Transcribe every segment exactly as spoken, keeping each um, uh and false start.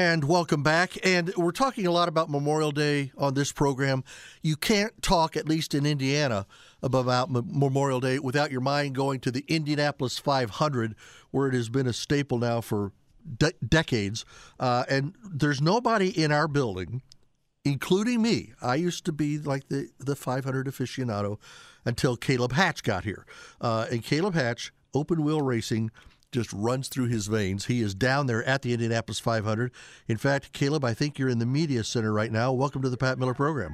And welcome back. And we're talking a lot about Memorial Day on this program. You can't talk, at least in Indiana, about Memorial Day without your mind going to the Indianapolis five hundred, where it has been a staple now for de- decades. Uh, and there's nobody in our building, including me. I used to be like the, the five hundred aficionado until Caleb Hatch got here. Uh, and Caleb Hatch, open wheel racing, just runs through his veins. He is down there at the Indianapolis five hundred. In fact, Caleb, I think you're in the media center right now. Welcome to the Pat Miller program.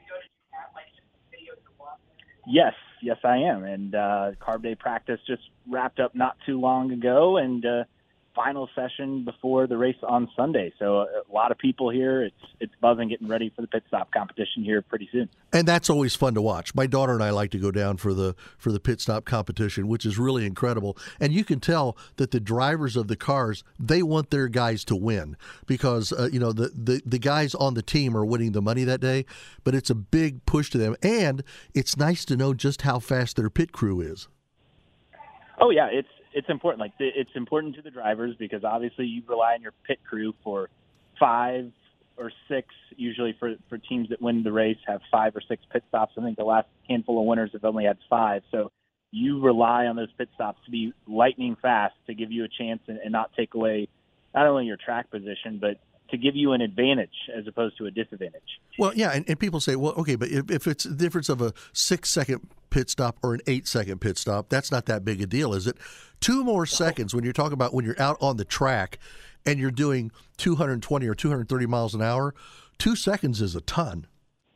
Yes, yes, I am. And uh, Carb Day practice just wrapped up not too long ago, and uh, final session before the race on Sunday. So a lot of people here. It's it's buzzing, getting ready for the pit stop competition here pretty soon. And that's always fun to watch. My daughter and I like to go down for the for the pit stop competition, which is really incredible. And you can tell that the drivers of the cars, they want their guys to win because uh, you know the, the the guys on the team are winning the money that day. But it's a big push to them, and it's nice to know just how fast their pit crew is. Oh yeah, it's. It's important. Like it's important to the drivers because obviously you rely on your pit crew for five or six. Usually for, for teams that win the race have five or six pit stops. I think the last handful of winners have only had five. So you rely on those pit stops to be lightning fast to give you a chance and, and not take away not only your track position, but to give you an advantage as opposed to a disadvantage. Well, yeah, and, and people say, well, okay, but if, if it's the difference of a six-second pit stop or an eight-second pit stop, that's not that big a deal, is it? Two more seconds when you're talking about when you're out on the track and you're doing two hundred twenty or two hundred thirty miles an hour, two seconds is a ton.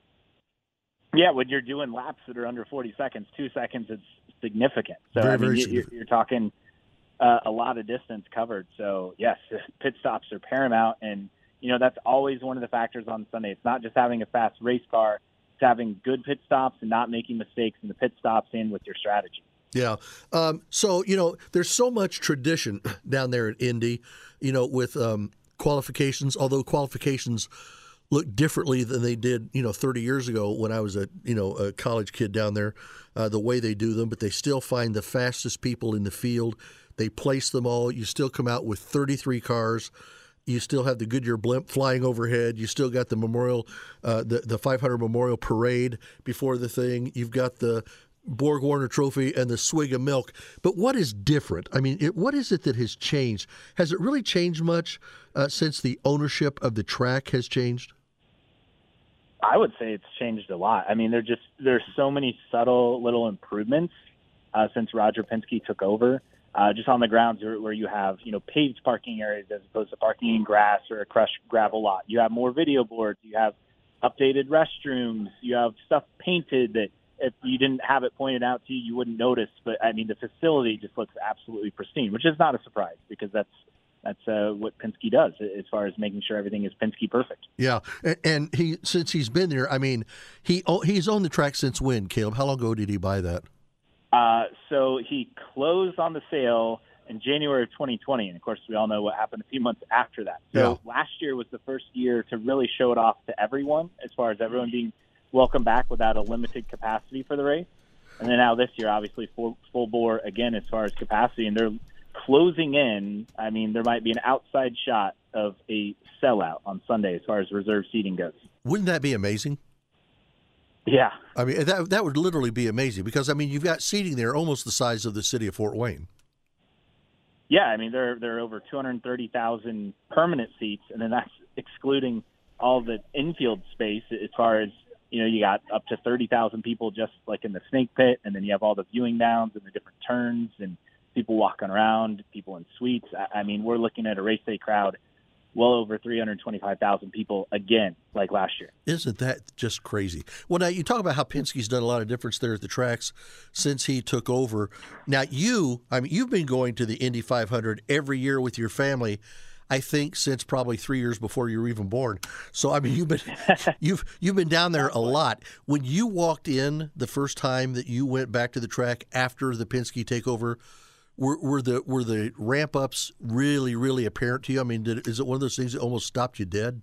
Yeah, when you're doing laps that are under forty seconds, two seconds is significant. So very, I mean, very you, significant. You're talking uh, a lot of distance covered. So, yes, pit stops are paramount, and you know, that's always one of the factors on Sunday. It's not just having a fast race car. It's having good pit stops and not making mistakes in the pit stops and with your strategy. Yeah. Um, so, you know, there's so much tradition down there at Indy, you know, with um, qualifications, although qualifications look differently than they did, you know, thirty years ago when I was a, you know, a college kid down there, uh, the way they do them. But they still find the fastest people in the field. They place them all. You still come out with thirty-three cars. You still have the Goodyear blimp flying overhead. You still got the memorial, uh, the the five hundred Memorial Parade before the thing. You've got the Borg Warner Trophy and the swig of milk. But what is different? I mean, it, what is it that has changed? Has it really changed much uh, since the ownership of the track has changed? I would say it's changed a lot. I mean, there just there's so many subtle little improvements uh, since Roger Penske took over. Uh, just on the grounds where, where you have, you know, paved parking areas as opposed to parking in grass or a crushed gravel lot. You have more video boards. You have updated restrooms. You have stuff painted that if you didn't have it pointed out to you, you wouldn't notice. But, I mean, the facility just looks absolutely pristine, which is not a surprise because that's that's uh, what Penske does as far as making sure everything is Penske perfect. Yeah, and, and he since he's been there, I mean, he he's owned the track since when, Caleb? How long ago did he buy that? Uh, so he closed on the sale in January of twenty twenty, and of course we all know what happened a few months after that. So yeah. Last year was the first year to really show it off to everyone, as far as everyone being welcome back without a limited capacity for the race. And then now this year, obviously full, full bore again as far as capacity, and they're closing in. I mean, there might be an outside shot of a sellout on Sunday as far as reserve seating goes. Wouldn't that be amazing? Yeah. I mean, that that would literally be amazing because, I mean, you've got seating there almost the size of the city of Fort Wayne. Yeah, I mean, there, there are over two hundred thirty thousand permanent seats, and then that's excluding all the infield space as far as, you know, you got up to thirty thousand people just like in the snake pit, and then you have all the viewing downs and the different turns and people walking around, people in suites. I, I mean, we're looking at a race day crowd well over three hundred twenty-five thousand people again, like last year. Isn't that just crazy? Well, now you talk about how Penske's done a lot of difference there at the tracks since he took over. Now you, I mean, you've been going to the Indy five hundred every year with your family, I think since probably three years before you were even born. So I mean, you've been you've you've been down there a lot. When you walked in the first time that you went back to the track after the Penske takeover, Were, were the were the ramp ups really really apparent to you? I mean, did, is it one of those things that almost stopped you dead?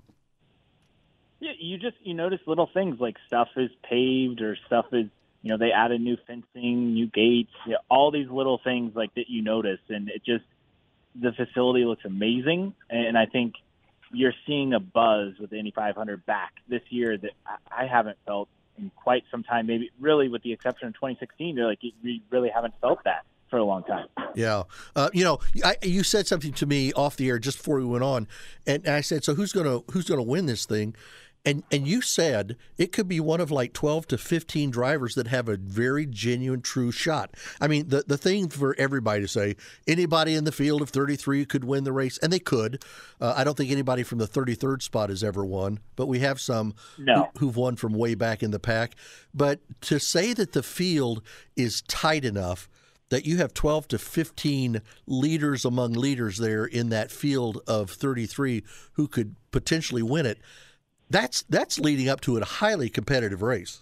Yeah, you just you notice little things like stuff is paved or stuff is, you know, they added new fencing, new gates, you know, all these little things like that you notice, and it just the facility looks amazing. And I think you're seeing a buzz with the Indy five hundred back this year that I, I haven't felt in quite some time. Maybe really with the exception of twenty sixteen, they're like, we really haven't felt that for a long time. Yeah. Uh, you know, I, you said something to me off the air just before we went on, and I said, so who's going to who's going to win this thing? And and you said it could be one of like twelve to fifteen drivers that have a very genuine, true shot. I mean, the, the thing for everybody to say, anybody in the field of thirty-three could win the race, and they could. Uh, I don't think anybody from the thirty-third spot has ever won, but we have some no. who, who've won from way back in the pack. But to say that the field is tight enough that you have twelve to fifteen leaders among leaders there in that field of thirty-three who could potentially win it, That's that's leading up to a highly competitive race.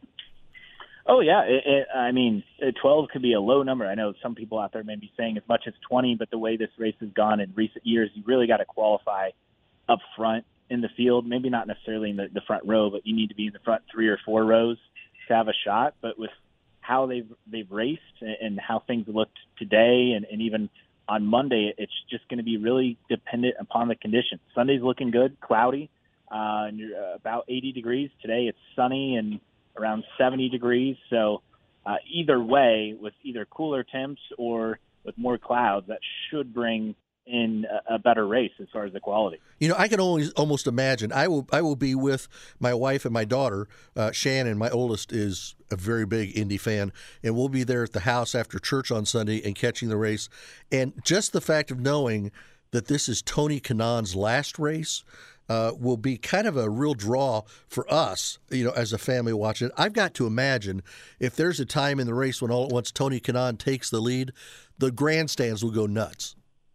Oh, yeah. It, it, I mean, twelve could be a low number. I know some people out there may be saying as much as twenty, but the way this race has gone in recent years, you really got to qualify up front in the field. Maybe not necessarily in the, the front row, but you need to be in the front three or four rows to have a shot. But with how they've they've raced and how things looked today and, and even on Monday, it's just going to be really dependent upon the conditions. Sunday's looking good, cloudy. Uh, and you're uh, about eighty degrees. Today it's sunny and around seventy degrees. So uh, either way, with either cooler temps or with more clouds, that should bring in a, a better race as far as the quality. You know, I can always almost imagine. I will I will be with my wife and my daughter. Uh, Shannon, my oldest, is a very big Indy fan, and we'll be there at the house after church on Sunday and catching the race. And just the fact of knowing that this is Tony Kanaan's last race Uh, will be kind of a real draw for us, you know, as a family watching. I've got to imagine if there's a time in the race when all at once Tony Kanaan takes the lead, the grandstands will go nuts.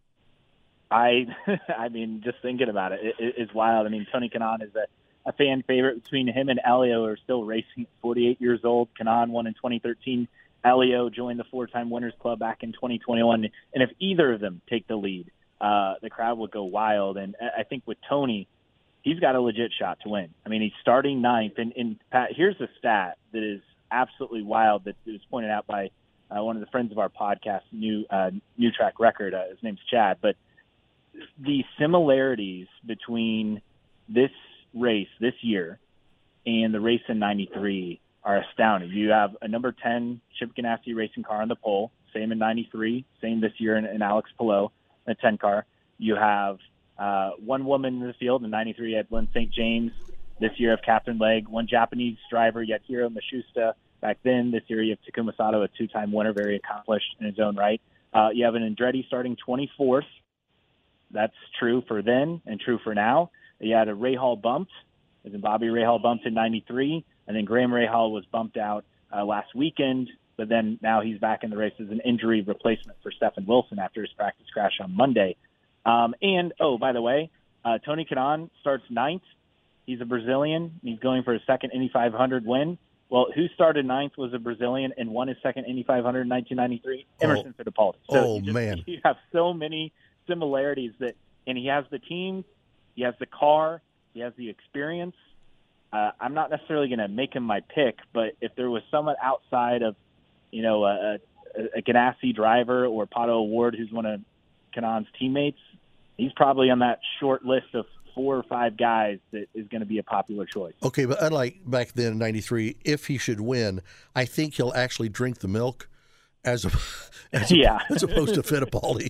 I, I mean, just thinking about it, it, it it's wild. I mean, Tony Kanaan is a, a fan favorite. Between him and Elio are still racing. forty-eight years old. Kanaan won in twenty thirteen. Elio joined the four-time Winners Club back in twenty twenty-one. And if either of them take the lead, uh, the crowd will go wild. And I think with Tony, he's got a legit shot to win. I mean, he's starting ninth. And, and Pat, here's a stat that is absolutely wild that was pointed out by uh, one of the friends of our podcast, New uh, New Track Record. Uh, his name's Chad. But the similarities between this race this year and the race in ninety-three are astounding. You have a number ten Chip Ganassi racing car on the pole, same in ninety-three, same this year in, in Alex Palou, a ten car. You have Uh, one woman in the field in ninety-three, you had Lynn Saint James. This year of Captain Leg. One Japanese driver, Yahiro Matsushita. Back then, this year you have Takuma Sato, a two-time winner, very accomplished in his own right. Uh, you have an Andretti starting twenty-fourth. That's true for then and true for now. You had a Rahal bumped, as in Bobby Rahal bumped in ninety-three, and then Graham Rahal was bumped out uh, last weekend, but then now he's back in the race as an injury replacement for Stephen Wilson after his practice crash on Monday. Um, and, oh, by the way, uh, Tony Kanaan starts ninth. He's a Brazilian. He's going for his second Indy five hundred win. Well, who started ninth was a Brazilian and won his second Indy five hundred in nineteen ninety-three? Emerson oh. Fittipaldi. So oh, you just, man. You have so many similarities that, and he has the team, he has the car, he has the experience. Uh, I'm not necessarily going to make him my pick, but if there was someone outside of, you know, a, a, a Ganassi driver or Pato Award, who's one of Kanaan's teammates, he's probably on that short list of four or five guys that is going to be a popular choice. Okay, but unlike back then in ninety-three, if he should win, I think he'll actually drink the milk as a, as, a, yeah. as opposed to Fittipaldi.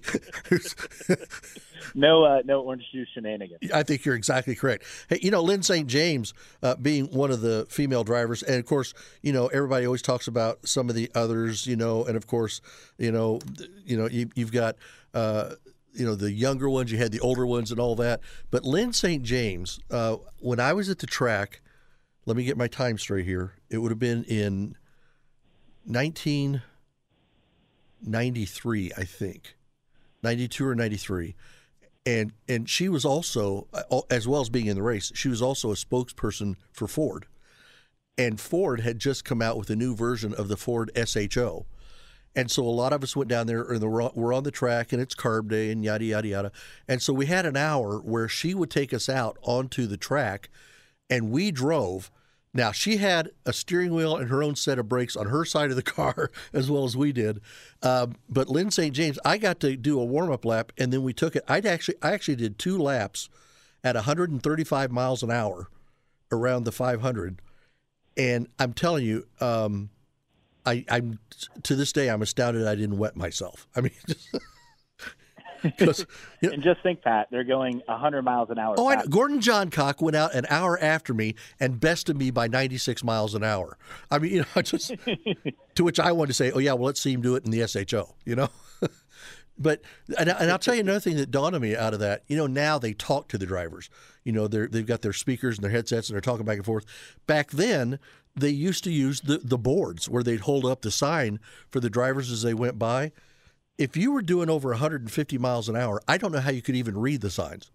no uh, no orange juice shenanigans. I think you're exactly correct. Hey, you know, Lynn Saint James uh, being one of the female drivers, and of course, you know, everybody always talks about some of the others, you know, and of course, you know, you know, you, you've got uh, you know, the younger ones, you had the older ones and all that. But Lynn Saint James, uh, when I was at the track, let me get my time straight here, it would have been in nineteen ninety-three, I think, ninety-two or ninety-three. And and she was also, as well as being in the race, she was also a spokesperson for Ford. And Ford had just come out with a new version of the Ford S H O. And so a lot of us went down there, and we're on the track, and it's carb day, and yada, yada, yada. And so we had an hour where she would take us out onto the track, and we drove. Now, she had a steering wheel and her own set of brakes on her side of the car, as well as we did. Um, but Lynn Saint James, I got to do a warm-up lap, and then we took it. I'd actually, I actually did two laps at one hundred thirty-five miles an hour around the five hundred. And I'm telling you, um, I, I'm to this day, I'm astounded I didn't wet myself. I mean, just, because, you know, and just think, Pat, they're going one hundred miles an hour. Oh, I know. Gordon Johncock went out an hour after me and bested me by ninety-six miles an hour. I mean, you know, just to which I wanted to say, oh, yeah, well, let's see him do it in the S H O, you know. But and, and I'll tell you another thing that dawned on me out of that. You know, now they talk to the drivers. You know, they're, they've got their speakers and their headsets and they're talking back and forth. Back then, they used to use the, the boards where they'd hold up the sign for the drivers as they went by. If you were doing over one hundred fifty miles an hour, I don't know how you could even read the signs.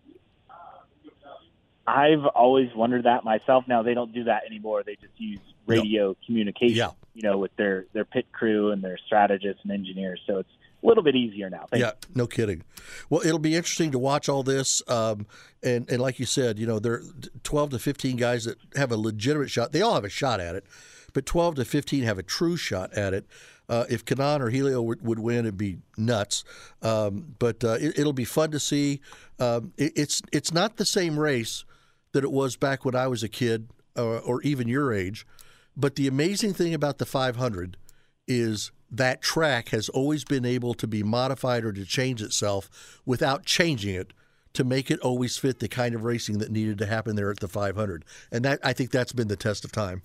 I've always wondered that myself. Now, they don't do that anymore. They just use radio no. communication, yeah. you know, with their, their pit crew and their strategists and engineers. So it's a little bit easier now. Thank yeah, you. No kidding. Well, it'll be interesting to watch all this. Um, and, and like you said, you know, there are twelve to fifteen guys that have a legitimate shot. They all have a shot at it, but twelve to fifteen have a true shot at it. Uh, if Kanaan or Helio would, would win, it'd be nuts. Um, but uh, it, it'll be fun to see. Um, it, it's it's not the same race that it was back when I was a kid uh, or even your age. But the amazing thing about the five hundred is that track has always been able to be modified or to change itself without changing it to make it always fit the kind of racing that needed to happen there at the five hundred. And that I think that's been the test of time.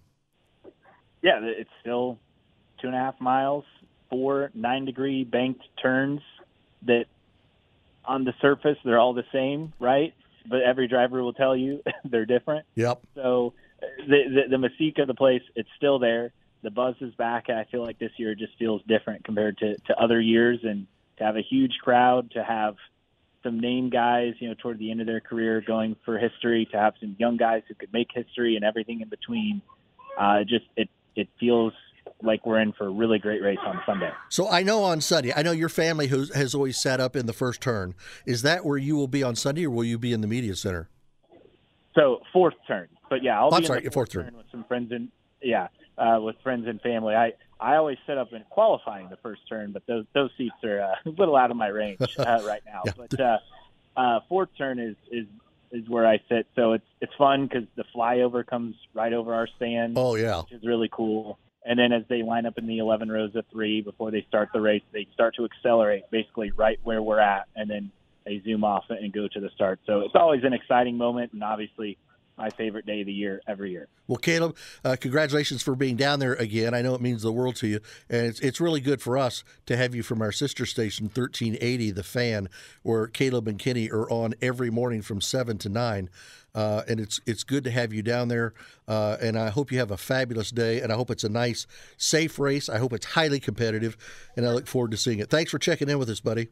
Yeah, it's still two and a half miles, four nine-degree banked turns that on the surface they're all the same, right? But every driver will tell you they're different. Yep. So the, the, the mystique of the place, it's still there. The buzz is back. I feel like this year just feels different compared to, to other years. And to have a huge crowd, to have some name guys, you know, toward the end of their career going for history, to have some young guys who could make history and everything in between, uh, just it it feels like we're in for a really great race on Sunday. So I know on Sunday, I know your family who has always sat up in the first turn. Is that where you will be on Sunday, or will you be in the media center? So fourth turn, but yeah, I'll oh, be I'm in sorry, the fourth turn, turn with some friends and yeah, uh, with friends and family. I, I always set up in qualifying the first turn, but those those seats are uh, a little out of my range uh, right now. yeah. But uh, uh, fourth turn is is is where I sit, so it's it's fun because the flyover comes right over our stand. Oh yeah, which is really cool. And then as they line up in the eleven rows of three before they start the race, they start to accelerate basically right where we're at, and then they zoom off and go to the start. So it's always an exciting moment, and obviously my favorite day of the year every year. Well, Caleb, uh, congratulations for being down there again. I know it means the world to you, and it's it's really good for us to have you from our sister station, thirteen eighty, The Fan, where Caleb and Kenny are on every morning from seven to nine. Uh, and it's it's good to have you down there, uh, and I hope you have a fabulous day, and I hope it's a nice, safe race. I hope it's highly competitive, and I look forward to seeing it. Thanks for checking in with us, buddy.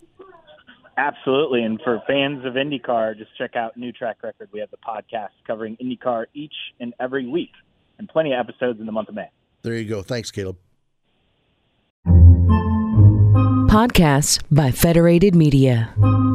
Absolutely, and for fans of IndyCar, just check out New Track Record. We have the podcast covering IndyCar each and every week, and plenty of episodes in the month of May. There you go. Thanks, Caleb. Podcasts by Federated Media.